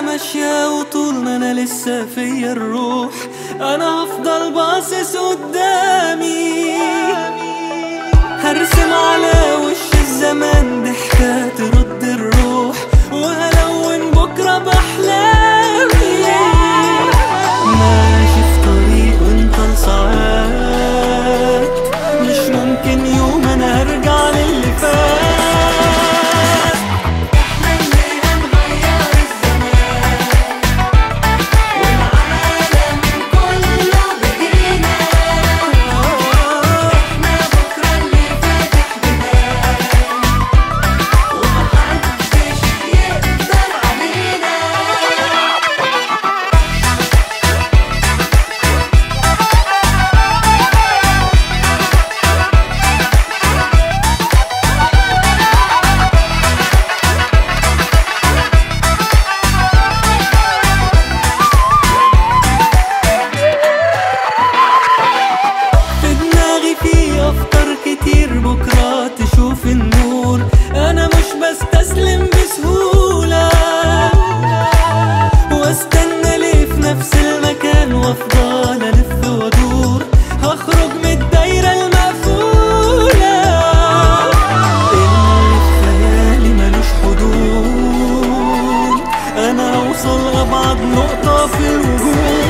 ماشية وطول ما انا لسه فيا الروح انا هفضل باصص قدامي، هرسم على وش الزمان ضحكة ترد الروح وهلون بكرة بأحلامي. ماشي في طريق وانت لساعات مش ممكن يوم انا هرجع للي فات. بكرة تشوف النور أنا مش بستسلم بسهولة واستنى ليه في نفس المكان وافضل ألف وادور هخرج من الدايرة المقفولة. اللي في خيالي ملوش حدود أنا هوصل أبعد نقطة في الوجود.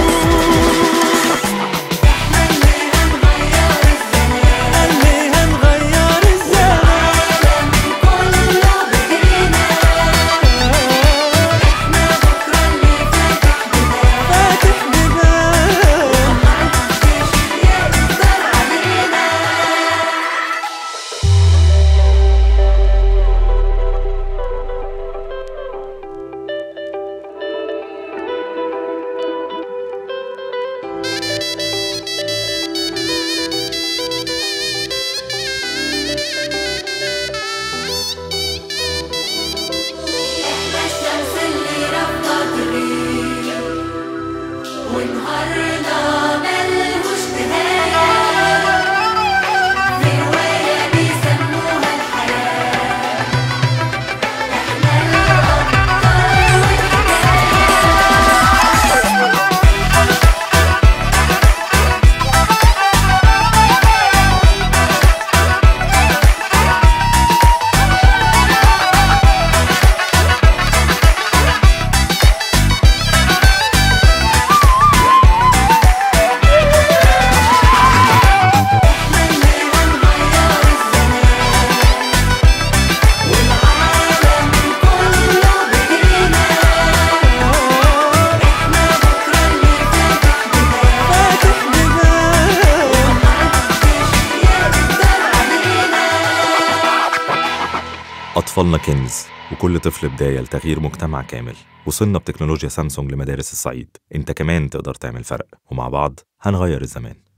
أطفالنا كنز، وكل طفل بداية لتغيير مجتمع كامل. وصلنا بتكنولوجيا سامسونج لمدارس الصعيد. انت كمان تقدر تعمل فرق، ومع بعض هنغير الزمان.